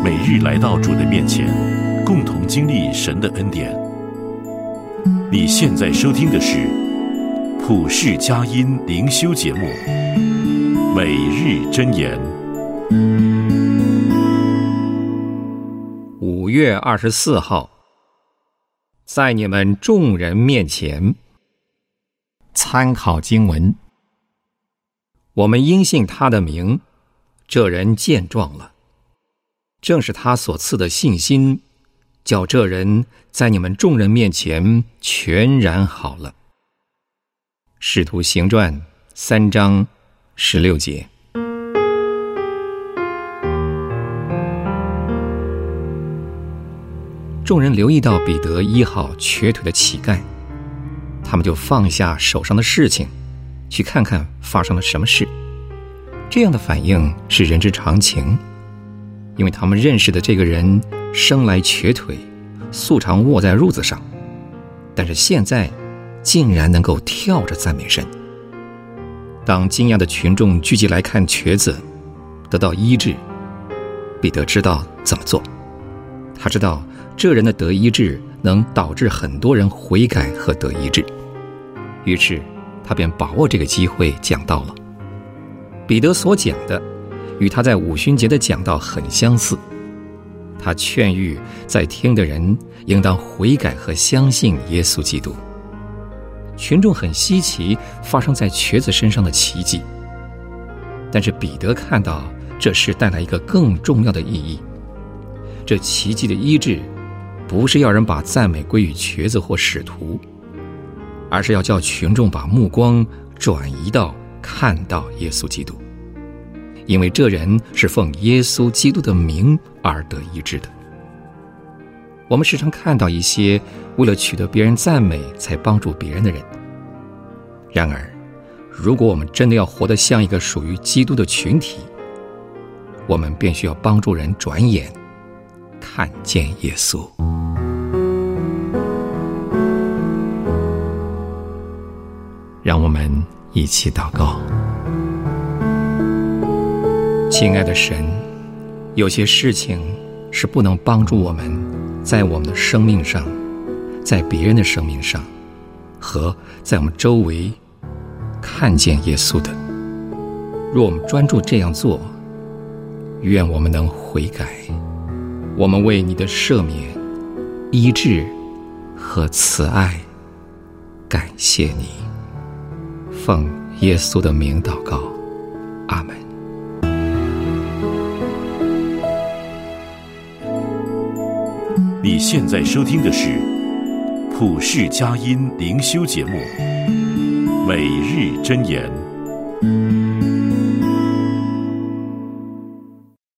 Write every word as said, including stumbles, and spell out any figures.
每日来到主的面前，共同经历神的恩典。你现在收听的是普世佳音灵修节目《每日箴言》。 五月二十四号，在你们众人面前。参考经文：我们因信他的名，这人健壮了。正是他所赐的信心，叫这人在你们众人面前全然好了。使徒行传三章十六节。众人留意到彼得医好瘸腿的乞丐，他们就放下手上的事情，去看看发生了什么事。这样的反应是人之常情，因为他们认识的这个人生来瘸腿，素常卧在褥子上，但是现在竟然能够跳着赞美神。当惊讶的群众聚集来看瘸子得到医治，彼得知道怎么做。他知道这人的得医治能导致很多人悔改和得医治，于是他便把握这个机会讲道了。彼得所讲的与他在五旬节的讲道很相似，他劝喻在听的人应当悔改和相信耶稣基督。群众很稀奇发生在瘸子身上的奇迹，但是彼得看到这事带来一个更重要的意义。这奇迹的医治不是要人把赞美归于瘸子或使徒，而是要叫群众把目光转移到看到耶稣基督，因为这人是奉耶稣基督的名而得医治的。我们时常看到一些为了取得别人赞美才帮助别人的人，然而如果我们真的要活得像一个属于基督的群体，我们便需要帮助人转眼看见耶稣。让我们一起祷告。亲爱的神，有些事情是不能帮助我们在我们的生命上，在别人的生命上，和在我们周围看见耶稣的。若我们专注这样做，愿我们能悔改。我们为你的赦免、医治和慈爱感谢你。奉耶稣的名祷告，阿们。 你现在收听的是普世佳音灵修节目《每日箴言》。